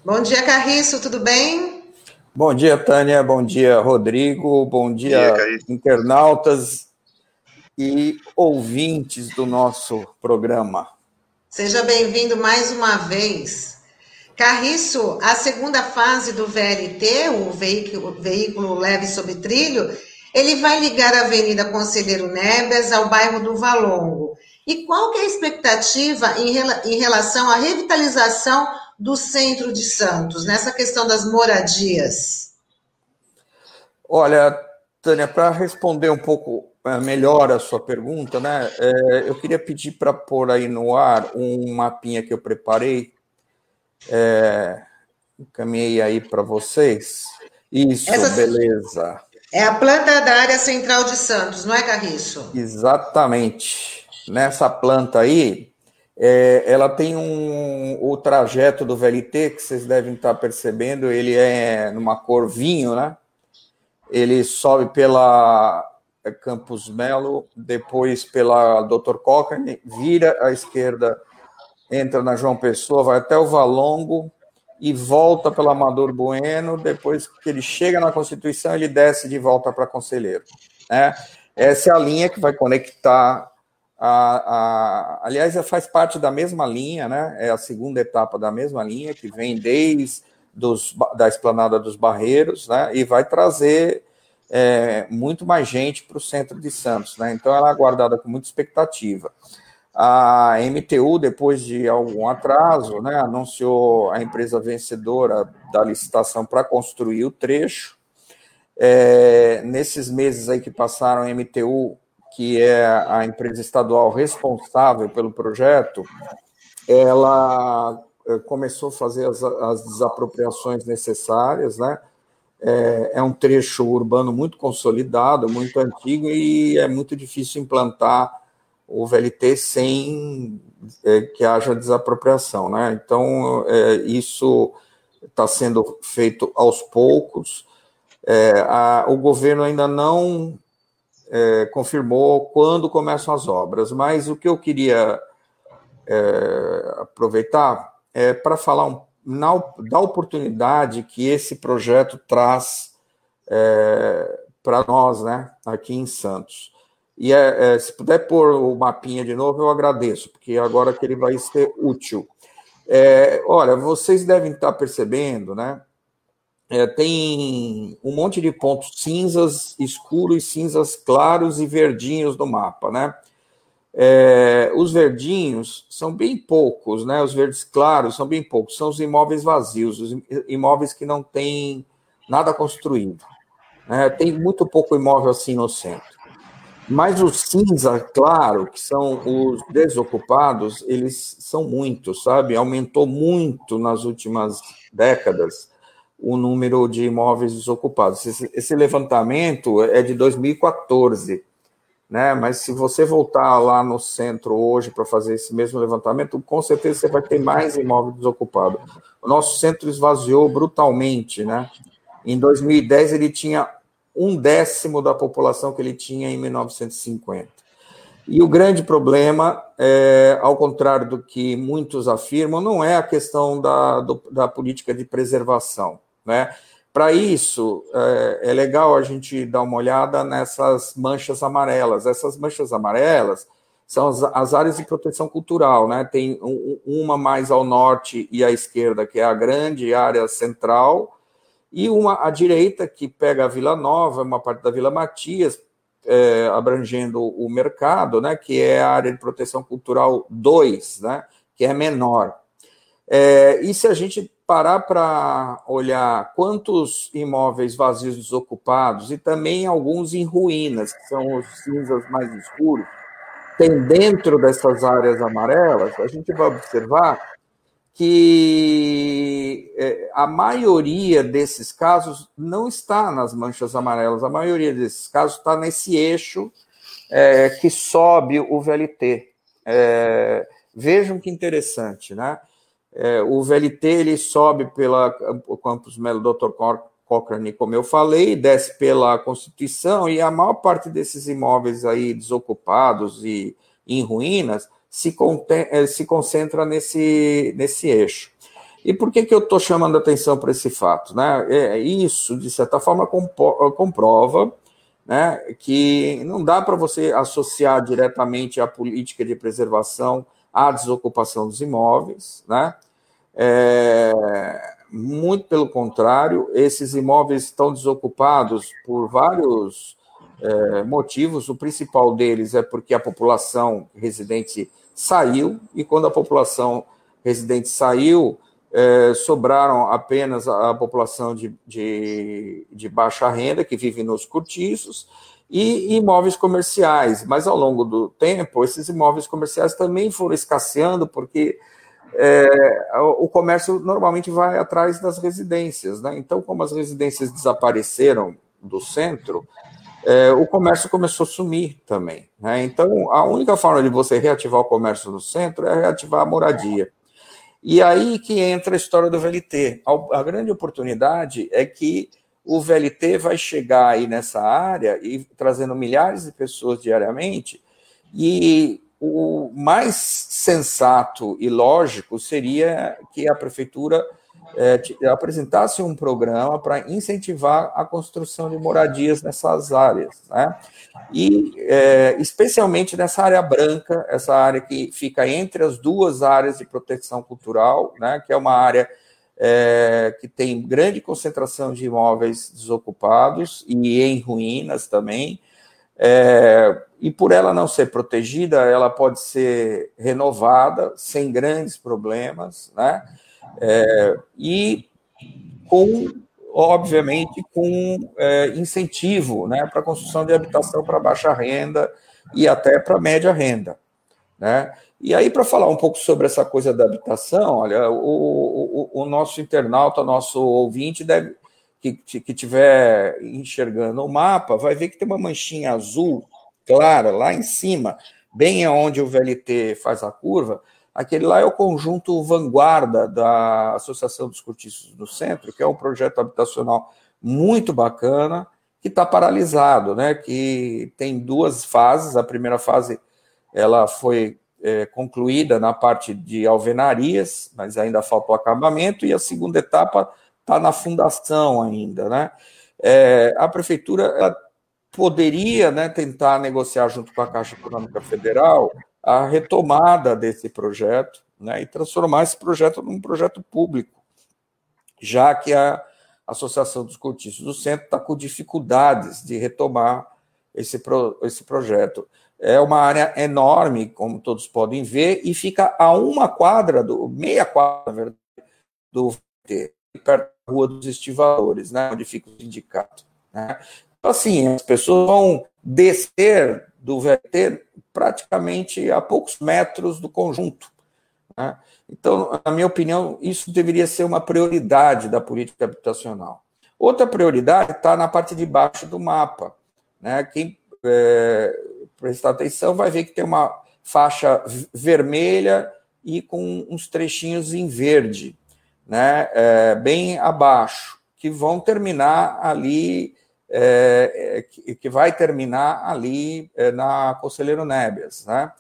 Bom dia, Carriço, tudo bem? Bom dia, Tânia. Bom dia, Rodrigo. Bom dia, internautas e ouvintes do nosso programa. Seja bem-vindo mais uma vez. Carriço, a segunda fase do VLT, o veículo leve sob trilho, ele vai ligar a Avenida Conselheiro Neves ao bairro do Valongo. E qual que é a expectativa em relação à revitalização do centro de Santos, nessa questão das moradias? Olha, Tânia, para responder um pouco melhor a sua pergunta, né, eu queria pedir para pôr aí no ar um mapinha que eu preparei, encaminhei aí para vocês. Isso, beleza. É a planta da área central de Santos, não é, Carriço? Exatamente. Nessa planta aí, ela tem o trajeto do VLT, que vocês devem estar percebendo, ele é numa cor vinho, né? Ele sobe pela Campos Melo, depois pela Dr. Cochrane, vira à esquerda, entra na João Pessoa, vai até o Valongo e volta pela Amador Bueno. Depois que ele chega na Constituição, ele desce de volta para Conselheiro, né? Essa é a linha que vai conectar aliás, faz parte da mesma linha, né? É a segunda etapa da mesma linha, que vem desde da Esplanada dos Barreiros, né? E vai trazer muito mais gente para o centro de Santos, né? Então, ela é aguardada com muita expectativa. A MTU, depois de algum atraso, né, anunciou a empresa vencedora da licitação para construir o trecho. Nesses meses aí que passaram, a MTU, que é a empresa estadual responsável pelo projeto, ela começou a fazer as desapropriações necessárias, né? É um trecho urbano muito consolidado, muito antigo, e é muito difícil implantar o VLT sem que haja desapropriação, né? Então, isso está sendo feito aos poucos. O governo ainda não confirmou quando começam as obras, mas o que eu queria aproveitar é para falar da oportunidade que esse projeto traz para nós, né, aqui em Santos. E se puder pôr o mapinha de novo, eu agradeço, porque agora que ele vai ser útil. Olha, vocês devem estar percebendo, né? Tem um monte de pontos cinzas escuros, cinzas claros e verdinhos no mapa, né? Os verdinhos são bem poucos, né? Os verdes claros são bem poucos, são os imóveis vazios, os imóveis que não têm nada construído. Tem muito pouco imóvel assim no centro. Mas o cinza claro, que são os desocupados, eles são muitos, sabe? Aumentou muito nas últimas décadas o número de imóveis desocupados. Esse levantamento é de 2014, né? Mas se você voltar lá no centro hoje para fazer esse mesmo levantamento, com certeza você vai ter mais imóvel desocupado. O nosso centro esvaziou brutalmente, né? Em 2010 ele tinha 1/10 da população que ele tinha em 1950. E o grande problema, ao contrário do que muitos afirmam, não é a questão da política de preservação, né? Para isso, é legal a gente dar uma olhada nessas manchas amarelas. Essas manchas amarelas são as áreas de proteção cultural, né? Tem uma mais ao norte e à esquerda, que é a grande área central, e uma à direita, que pega a Vila Nova, uma parte da Vila Matias, abrangendo o mercado, né, que é a área de proteção cultural 2, né, que é menor. E se a gente parar para olhar quantos imóveis vazios desocupados, e também alguns em ruínas, que são os cinzas mais escuros, tem dentro dessas áreas amarelas, a gente vai observar que a maioria desses casos não está nas manchas amarelas, a maioria desses casos está nesse eixo que sobe o VLT. Vejam que interessante, né? O VLT ele sobe pela Campos Melo, Dr. Cochrane, como eu falei, desce pela Constituição, e a maior parte desses imóveis aí desocupados e em ruínas se concentra nesse eixo. E por que eu estou chamando atenção para esse fato? Né? Isso, de certa forma, comprova, né, que não dá para você associar diretamente a política de preservação à desocupação dos imóveis, né? Muito pelo contrário, esses imóveis estão desocupados por vários motivos. O principal deles é porque a população residente saiu, e quando a população residente saiu, sobraram apenas a população de baixa renda, que vive nos cortiços, e imóveis comerciais. Mas, ao longo do tempo, esses imóveis comerciais também foram escasseando, porque o comércio normalmente vai atrás das residências, né? Então, como as residências desapareceram do centro, o comércio começou a sumir também, né? Então, a única forma de você reativar o comércio no centro é reativar a moradia. E aí que entra a história do VLT. A grande oportunidade é que o VLT vai chegar aí nessa área e trazendo milhares de pessoas diariamente, e o mais sensato e lógico seria que a prefeitura apresentasse um programa para incentivar a construção de moradias nessas áreas, né? E especialmente nessa área branca, essa área que fica entre as duas áreas de proteção cultural, né, que é uma área que tem grande concentração de imóveis desocupados e em ruínas também, e por ela não ser protegida, ela pode ser renovada sem grandes problemas, né? E obviamente com incentivo, né, para a construção de habitação para baixa renda e até para média renda, né? E aí, para falar um pouco sobre essa coisa da habitação, olha, o nosso internauta, nosso ouvinte, que estiver enxergando o mapa, vai ver que tem uma manchinha azul clara lá em cima, bem onde o VLT faz a curva. Aquele lá é o conjunto vanguarda da Associação dos Cortiços do Centro, que é um projeto habitacional muito bacana, que está paralisado, né? Que tem duas fases. A primeira fase ela foi concluída na parte de alvenarias, mas ainda falta o acabamento, e a segunda etapa está na fundação ainda, né? A prefeitura ela poderia, né, tentar negociar junto com a Caixa Econômica Federal a retomada desse projeto, né, e transformar esse projeto num projeto público, já que a Associação dos Cortiços do Centro está com dificuldades de retomar esse projeto. É uma área enorme, como todos podem ver, e fica a uma quadra, meia quadra, na verdade, do VT, perto da Rua dos Estivadores, né, onde fica o sindicato, né? Então, assim, as pessoas vão descer do VT praticamente a poucos metros do conjunto, né? Então, na minha opinião, isso deveria ser uma prioridade da política habitacional. Outra prioridade está na parte de baixo do mapa, né? Quem prestar atenção vai ver que tem uma faixa vermelha e com uns trechinhos em verde, né? Bem abaixo, que vão terminar ali, que vai terminar ali na Conselheiro Nébias, né?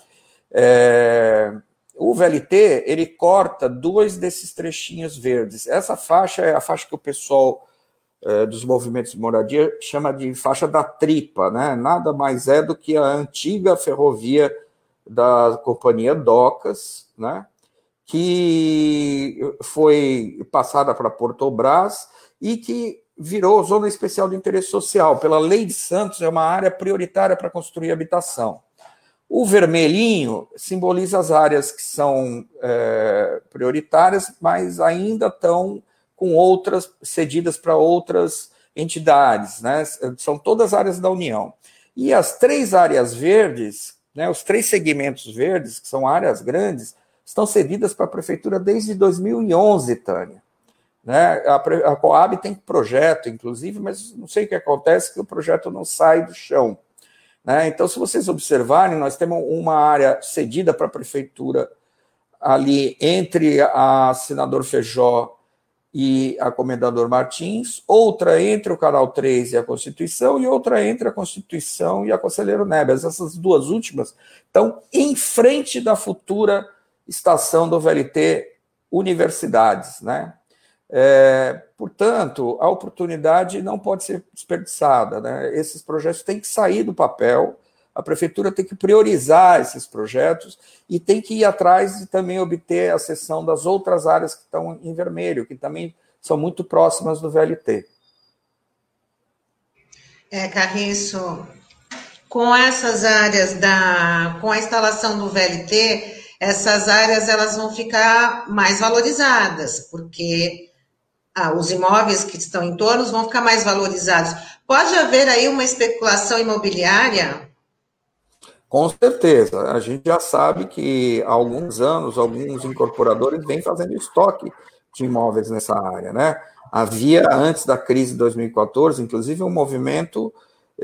O VLT, ele corta dois desses trechinhos verdes. Essa faixa é a faixa que o pessoal dos movimentos de moradia chama de faixa da tripa, né? Nada mais é do que a antiga ferrovia da companhia Docas, né? Que foi passada para Portobras e que virou zona especial de interesse social. Pela Lei de Santos, é uma área prioritária para construir habitação. O vermelhinho simboliza as áreas que são prioritárias, mas ainda estão com outras cedidas para outras entidades, né? São todas áreas da União. E as três áreas verdes, né, os três segmentos verdes, que são áreas grandes, estão cedidas para a prefeitura desde 2011, Tânia. Né? A Coab tem projeto, inclusive, mas não sei o que acontece, que o projeto não sai do chão, né? Então, se vocês observarem, nós temos uma área cedida para a prefeitura ali entre a Senador Feijó e a Comendador Martins, outra entre o Canal 3 e a Constituição, e outra entre a Constituição e a Conselheiro Nébias. Essas duas últimas estão em frente da futura estação do VLT universidades, né? Portanto, a oportunidade não pode ser desperdiçada, né? Esses projetos têm que sair do papel, a prefeitura tem que priorizar esses projetos e tem que ir atrás e também obter a cessão das outras áreas que estão em vermelho, que também são muito próximas do VLT. Carriço, com essas áreas com a instalação do VLT, essas áreas elas vão ficar mais valorizadas, porque os imóveis que estão em torno vão ficar mais valorizados. Pode haver aí uma especulação imobiliária? Com certeza. A gente já sabe que há alguns anos, alguns incorporadores vêm fazendo estoque de imóveis nessa área, né? Havia, antes da crise de 2014, inclusive, um movimento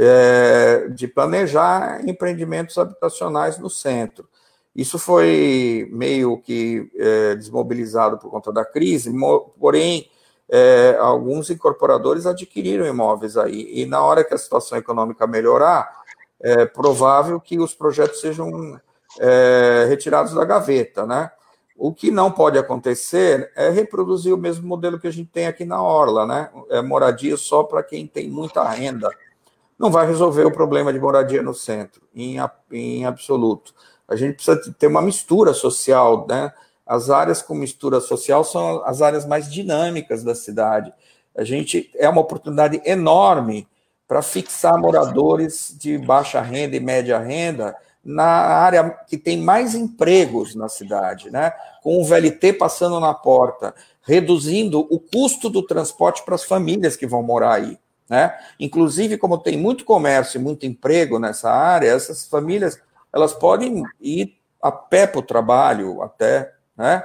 de planejar empreendimentos habitacionais no centro. Isso foi meio que desmobilizado por conta da crise, porém, alguns incorporadores adquiriram imóveis aí, e na hora que a situação econômica melhorar, é provável que os projetos sejam retirados da gaveta, né? O que não pode acontecer é reproduzir o mesmo modelo que a gente tem aqui na Orla, né? Moradia só para quem tem muita renda. Não vai resolver o problema de moradia no centro, em absoluto. A gente precisa ter uma mistura social, né? As áreas com mistura social são as áreas mais dinâmicas da cidade. É uma oportunidade enorme para fixar moradores de baixa renda e média renda na área que tem mais empregos na cidade, né? Com o VLT passando na porta, reduzindo o custo do transporte para as famílias que vão morar aí, né? Inclusive, como tem muito comércio e muito emprego nessa área, essas famílias elas podem ir a pé para o trabalho até, né?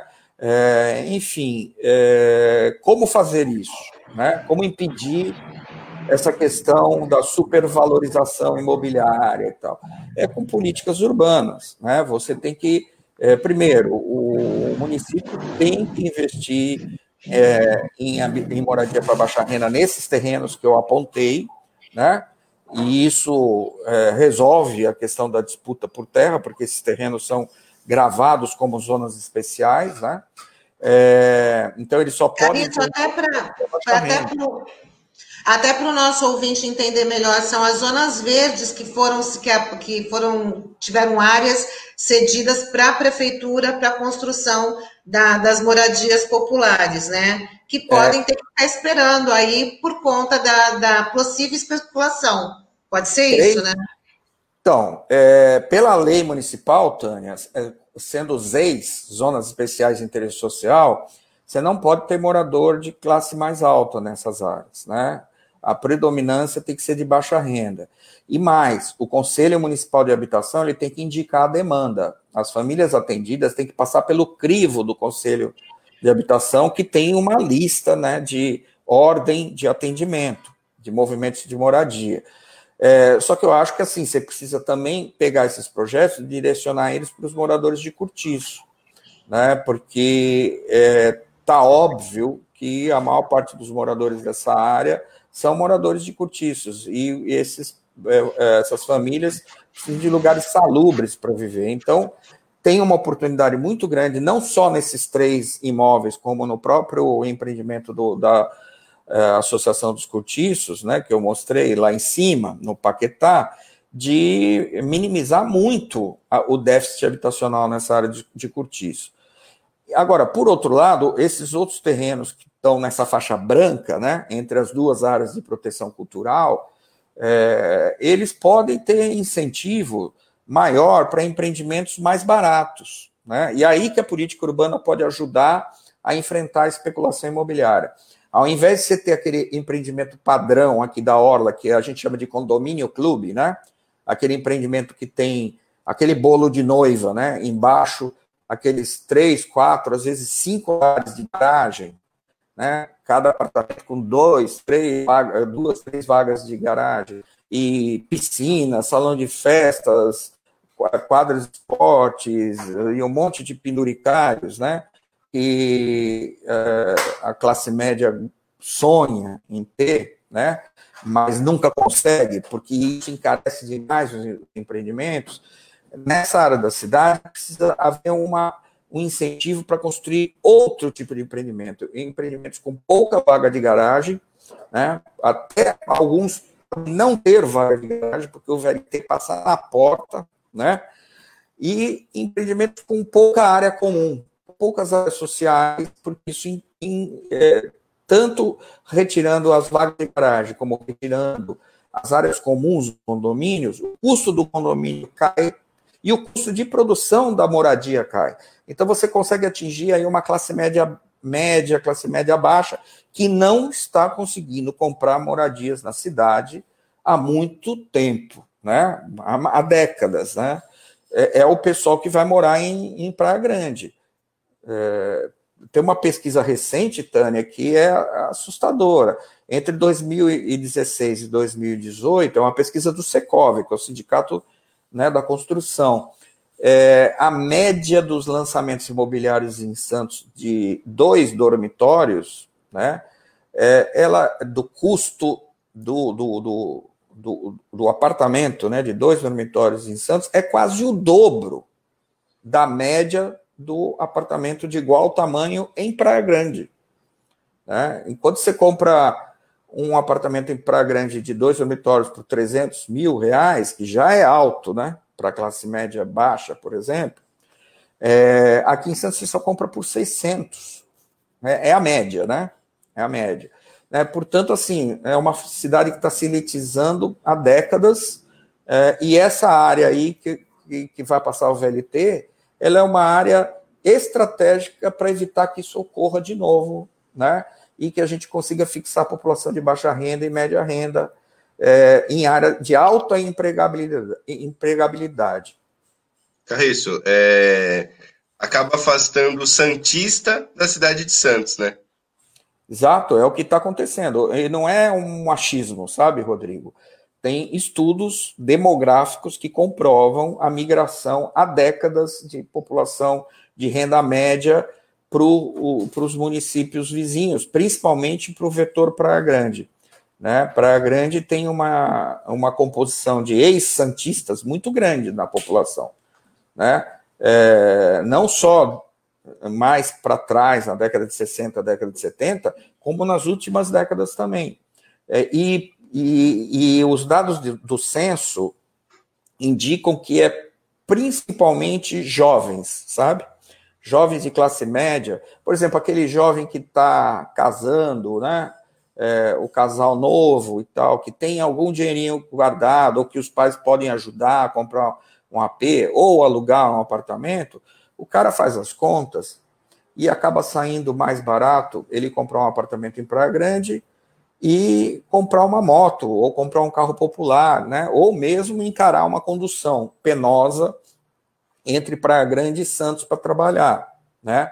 Enfim, como fazer isso, né? Como impedir essa questão da supervalorização imobiliária e tal? Com políticas urbanas, né? Você tem que, primeiro, o município tem que investir em moradia para baixa renda nesses terrenos que eu apontei, né? E isso resolve a questão da disputa por terra, porque esses terrenos são gravados como zonas especiais, né? Então, eles só podem... Isso, até para o nosso ouvinte entender melhor, são as zonas verdes tiveram áreas cedidas para a prefeitura para a construção das moradias populares, né? Que podem ter que ficar esperando aí por conta da possível especulação. Pode ser isso, né? Então, pela lei municipal, Tânia, sendo ZEIS, Zonas Especiais de Interesse Social, você não pode ter morador de classe mais alta nessas áreas, né? A predominância tem que ser de baixa renda. E mais, o Conselho Municipal de Habitação ele tem que indicar a demanda. As famílias atendidas têm que passar pelo crivo do Conselho de Habitação, que tem uma lista, né, de ordem de atendimento, de movimentos de moradia. Só que eu acho que assim, você precisa também pegar esses projetos e direcionar eles para os moradores de cortiço, né? Porque está óbvio que a maior parte dos moradores dessa área são moradores de cortiços, e essas famílias precisam de lugares salubres para viver. Então, tem uma oportunidade muito grande, não só nesses 3 imóveis, como no próprio empreendimento da Associação dos Cortiços, né, que eu mostrei lá em cima, no Paquetá, de minimizar muito o déficit habitacional nessa área de cortiço. Agora, por outro lado, esses outros terrenos que estão nessa faixa branca, né, entre as 2 áreas de proteção cultural, eles podem ter incentivo maior para empreendimentos mais baratos, né? E aí que a política urbana pode ajudar a enfrentar a especulação imobiliária. Ao invés de você ter aquele empreendimento padrão aqui da Orla, que a gente chama de condomínio clube, né? Aquele empreendimento que tem aquele bolo de noiva, né? Embaixo, aqueles 3, 4, às vezes 5 áreas de garagem, né? Cada apartamento com 2, 3 vagas de garagem, e piscina, salão de festas, quadras de esportes, e um monte de penduricários, né? E a classe média sonha em ter, né? Mas nunca consegue, porque isso encarece demais os empreendimentos. Nessa área da cidade, precisa haver um incentivo para construir outro tipo de empreendimento, empreendimentos com pouca vaga de garagem, né? Até alguns não ter vaga de garagem, porque o VLT passa na porta, né? E empreendimentos com pouca área comum, poucas áreas sociais, porque isso tanto retirando as vagas de garagem, como retirando as áreas comuns dos condomínios, o custo do condomínio cai e o custo de produção da moradia cai. Então, você consegue atingir aí uma classe média, classe média baixa, que não está conseguindo comprar moradias na cidade há muito tempo, né? Há décadas, né? É o pessoal que vai morar em Praia Grande. Tem uma pesquisa recente, Tânia, que é assustadora. Entre 2016 e 2018, é uma pesquisa do Secov, que é o Sindicato, né, da Construção. A média dos lançamentos imobiliários em Santos de 2 dormitórios, né, do custo do apartamento, né, de 2 dormitórios em Santos, é quase o dobro da média do apartamento de igual tamanho em Praia Grande. Né? Enquanto você compra um apartamento em Praia Grande de 2 dormitórios por R$300 mil, que já é alto, né, para a classe média baixa, por exemplo, aqui em Santos você só compra por 600. É a média, né? É a média. Portanto, assim, é uma cidade que está se elitizando há décadas, e essa área aí que vai passar o VLT, ela é uma área estratégica para evitar que isso ocorra de novo, né? E que a gente consiga fixar a população de baixa renda e média renda em área de alta empregabilidade. Carriço, acaba afastando o santista da cidade de Santos, né? Exato, é o que está acontecendo. E não é um achismo, sabe, Rodrigo? Tem estudos demográficos que comprovam a migração há décadas de população de renda média para os municípios vizinhos, principalmente para o vetor Praia Grande. Né? Praia Grande tem uma composição de ex-santistas muito grande na população. Né? Não só mais para trás, na década de 60, década de 70, como nas últimas décadas também. E os dados do censo indicam que é principalmente jovens, sabe? Jovens de classe média. Por exemplo, aquele jovem que está casando, né? O casal novo e tal, que tem algum dinheirinho guardado, ou que os pais podem ajudar a comprar um AP ou alugar um apartamento, o cara faz as contas e acaba saindo mais barato ele comprar um apartamento em Praia Grande e comprar uma moto, ou comprar um carro popular, né? Ou mesmo encarar uma condução penosa entre Praia Grande e Santos para trabalhar. Né?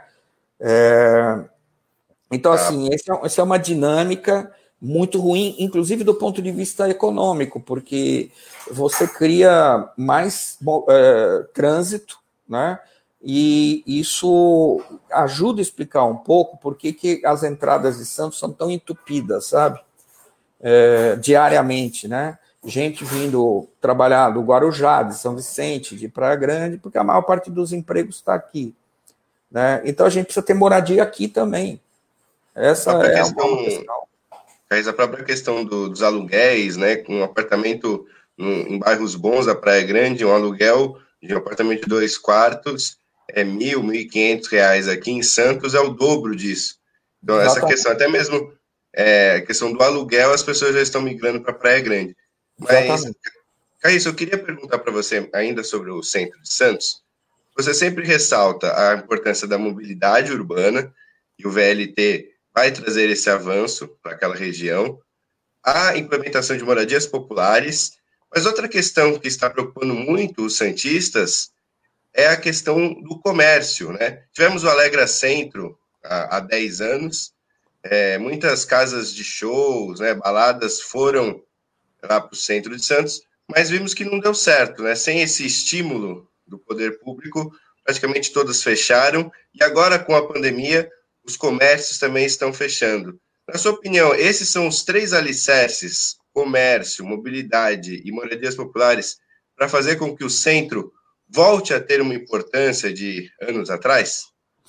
Então, assim, essa é uma dinâmica muito ruim, inclusive do ponto de vista econômico, porque você cria mais trânsito, né? E isso ajuda a explicar um pouco por que as entradas de Santos são tão entupidas, sabe? Diariamente, né? Gente vindo trabalhar do Guarujá, de São Vicente, de Praia Grande, porque a maior parte dos empregos está aqui. Né? Então, a gente precisa ter moradia aqui também. Essa é uma questão. A própria questão dos aluguéis, né? Com um apartamento em bairros bons da Praia Grande, um aluguel de um apartamento de 2 quartos é R$1.000, R$1.500. Aqui em Santos é o dobro disso. Então, exatamente. Essa questão, até mesmo a questão do aluguel, as pessoas já estão migrando para Praia Grande. Mas, Carriço, eu queria perguntar para você ainda sobre o centro de Santos. Você sempre ressalta a importância da mobilidade urbana, e o VLT vai trazer esse avanço para aquela região, a implementação de moradias populares, mas outra questão que está preocupando muito os santistas é a questão do comércio, né? Tivemos o Alegra Centro há 10 anos, muitas casas de shows, né, baladas foram lá para o centro de Santos, mas vimos que não deu certo, né? Sem esse estímulo do poder público, praticamente todas fecharam, e agora com a pandemia, os comércios também estão fechando. Na sua opinião, esses são os 3 alicerces, comércio, mobilidade e moradias populares, para fazer com que o centro volte a ter uma importância de anos atrás?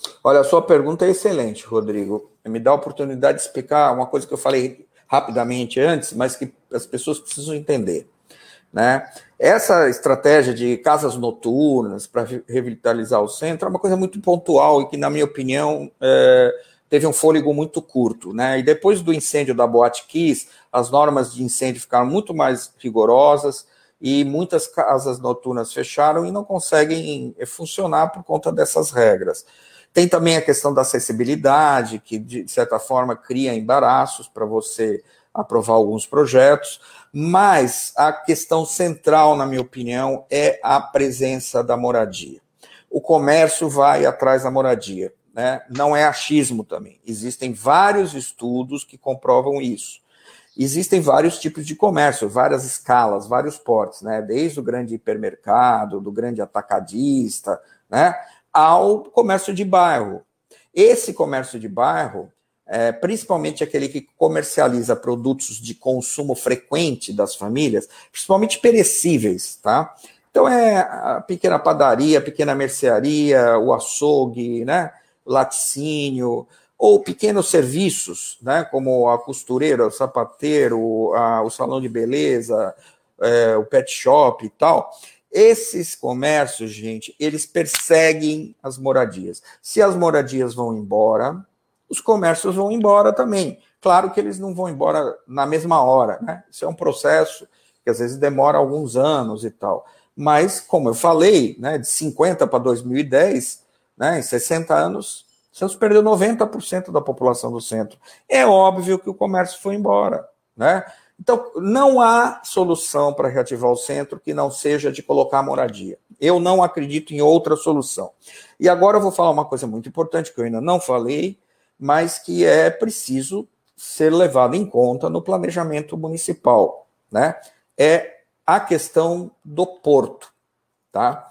Olha, a sua pergunta é excelente, Rodrigo. Me dá a oportunidade de explicar uma coisa que eu falei rapidamente antes, mas que as pessoas precisam entender, né? Essa estratégia de casas noturnas para revitalizar o centro é uma coisa muito pontual e que, na minha opinião, teve um fôlego muito curto, né? E depois do incêndio da Boate Kiss, as normas de incêndio ficaram muito mais rigorosas e muitas casas noturnas fecharam e não conseguem funcionar por conta dessas regras. Tem também a questão da acessibilidade, que, de certa forma, cria embaraços para você aprovar alguns projetos, mas a questão central, na minha opinião, é a presença da moradia. O comércio vai atrás da moradia, né? Não é achismo também. Existem vários estudos que comprovam isso. Existem vários tipos de comércio, várias escalas, vários portes, né? Desde o grande hipermercado, do grande atacadista, né? Ao comércio de bairro. Esse comércio de bairro, principalmente aquele que comercializa produtos de consumo frequente das famílias, principalmente perecíveis, tá? Então a pequena padaria, a pequena mercearia, o açougue, né? O laticínio, ou pequenos serviços, né? Como a costureira, o sapateiro, o salão de beleza, o pet shop e tal. Esses comércios, gente, eles perseguem as moradias. Se as moradias vão embora, os comércios vão embora também. Claro que eles não vão embora na mesma hora, né? Isso é um processo que às vezes demora alguns anos e tal. Mas, como eu falei, né, de 50 para 2010, né, em 60 anos, Santos perdeu 90% da população do centro. É óbvio que o comércio foi embora, né? Então, não há solução para reativar o centro que não seja de colocar moradia. Eu não acredito em outra solução. E agora eu vou falar uma coisa muito importante que eu ainda não falei, mas que é preciso ser levado em conta no planejamento municipal, né? É a questão do porto, tá?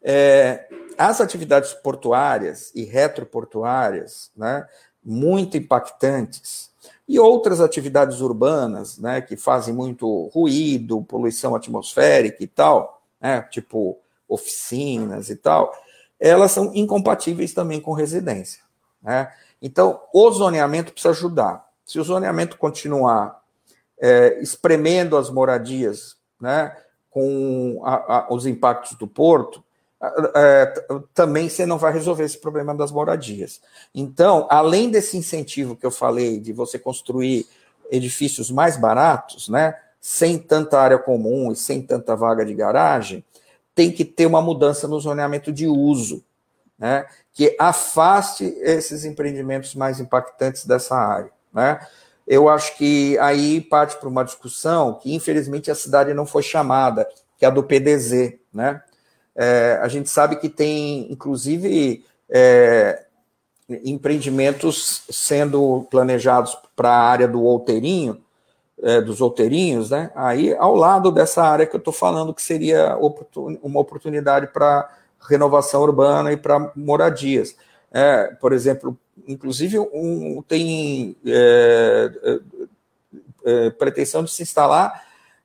As atividades portuárias e retroportuárias, né, muito impactantes, e outras atividades urbanas, né, que fazem muito ruído, poluição atmosférica e tal, né, tipo oficinas e tal, elas são incompatíveis também com residência, né? Então, o zoneamento precisa ajudar. Se o zoneamento continuar espremendo as moradias, né, com os impactos do porto, também você não vai resolver esse problema das moradias. Então, além desse incentivo que eu falei de você construir edifícios mais baratos, né, sem tanta área comum e sem tanta vaga de garagem, tem que ter uma mudança no zoneamento de uso, né, que afaste esses empreendimentos mais impactantes dessa área, né? Eu acho que aí parte para uma discussão que, infelizmente, a cidade não foi chamada, que é a do PDZ, né? A gente sabe que tem, inclusive, empreendimentos sendo planejados para a área do outeirinho, dos outeirinhos, né? Aí, ao lado dessa área que eu estou falando, que seria uma oportunidade para renovação urbana e para moradias. Por exemplo, inclusive, tem pretensão de se instalar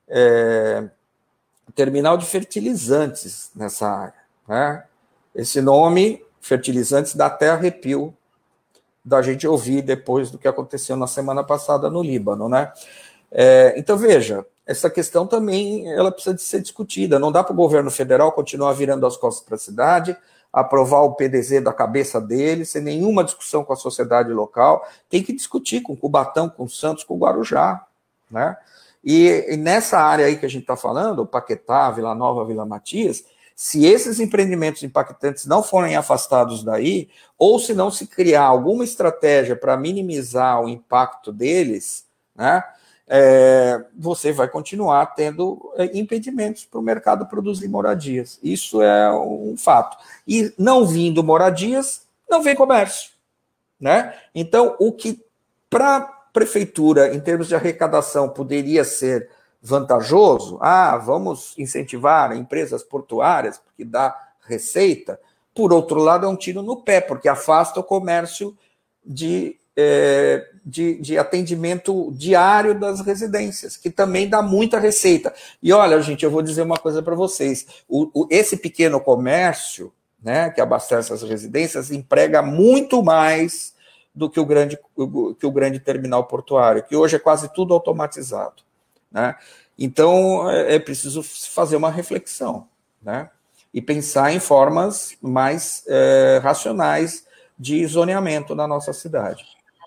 terminal de fertilizantes nessa área, né? Esse nome, fertilizantes, dá até arrepio da gente ouvir depois do que aconteceu na semana passada no Líbano, né? Então, veja, essa questão também ela precisa de ser discutida. Não dá para o governo federal continuar virando as costas para a cidade, aprovar o PDZ da cabeça dele, sem nenhuma discussão com a sociedade local. Tem que discutir com Cubatão, com Santos, com Guarujá, né? E nessa área aí que a gente está falando, Paquetá, Vila Nova, Vila Matias, se esses empreendimentos impactantes não forem afastados daí, ou se não se criar alguma estratégia para minimizar o impacto deles, né, você vai continuar tendo impedimentos para o mercado produzir moradias. Isso é um fato. E não vindo moradias, não vem comércio, né? Então, o que para prefeitura, em termos de arrecadação, poderia ser vantajoso, vamos incentivar empresas portuárias, porque dá receita, por outro lado, é um tiro no pé, porque afasta o comércio de atendimento diário das residências, que também dá muita receita. E olha, gente, eu vou dizer uma coisa para vocês, esse pequeno comércio, né, que abastece as residências, emprega muito mais do que o grande terminal portuário, que hoje é quase tudo automatizado, né? Então, é preciso fazer uma reflexão, né? E pensar em formas mais racionais de zoneamento na nossa cidade.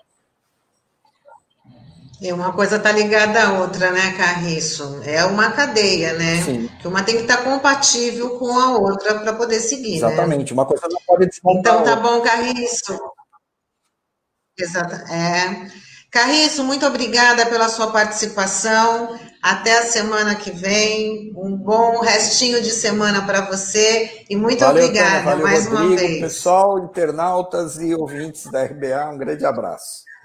E uma coisa está ligada à outra, né, Carriço? É uma cadeia, né? Sim. Que uma tem que estar compatível com a outra para poder seguir, Exatamente, né? uma coisa não pode desmontar Então tá a outra. bom, Carriço. Exato. Carriço, muito obrigada pela sua participação. Até a semana que vem. Um bom restinho de semana para você e muito Valeu, Tânia, obrigada valeu, mais uma Rodrigo, vez. pessoal, internautas e ouvintes da RBA, um grande abraço.